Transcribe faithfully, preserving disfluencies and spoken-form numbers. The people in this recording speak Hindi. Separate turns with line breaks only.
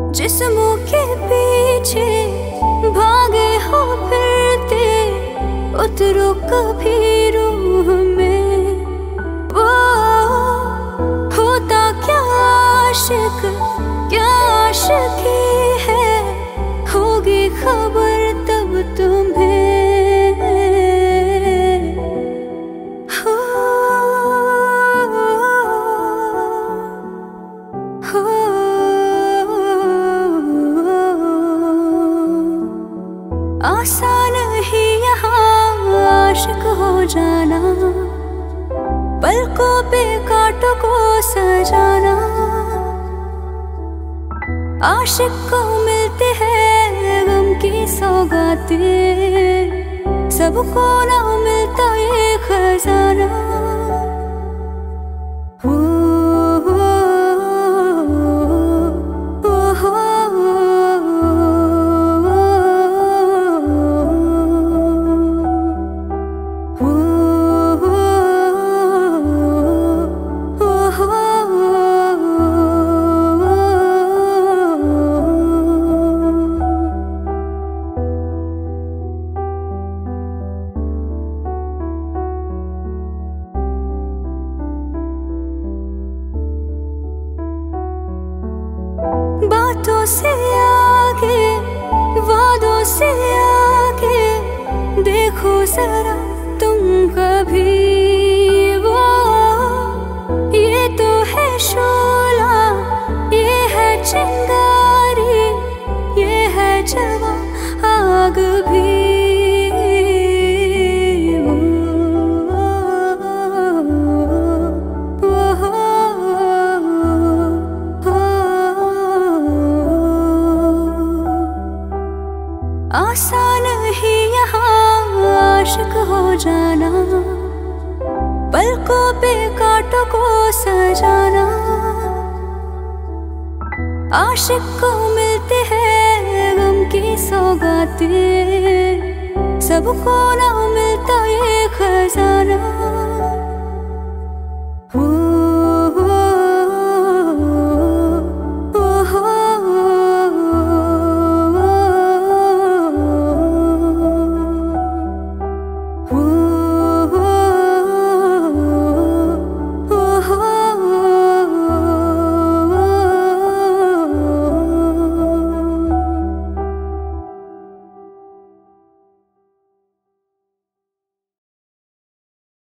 जिस्मों के पीछे भागे हो फिरते, उतरो कभी रूह में। वो होता क्या आशिक, क्या आशिकी है, होगी खबर तब तुम्हें। हो, हो, आसान ही यहाँ आशिक हो जाना, पलकों पे कांटों को सजाना। आशिक को मिलते हैं गम की सौगातें, सबको ना मिलता ये खजाना। हो, हो, हो, बातों से आगे, वादों से आगे, देखो जरा तुम कभी। वो ये तो है शोला, ये है चिंगारी, ये है जवां आग भी। आसान ही यहाँ आशिक हो जाना, पलकों पे कांटों को सजाना। आशिक को मिलते हैं गम की सौगातें, सबको ना मिलता ये खजाना।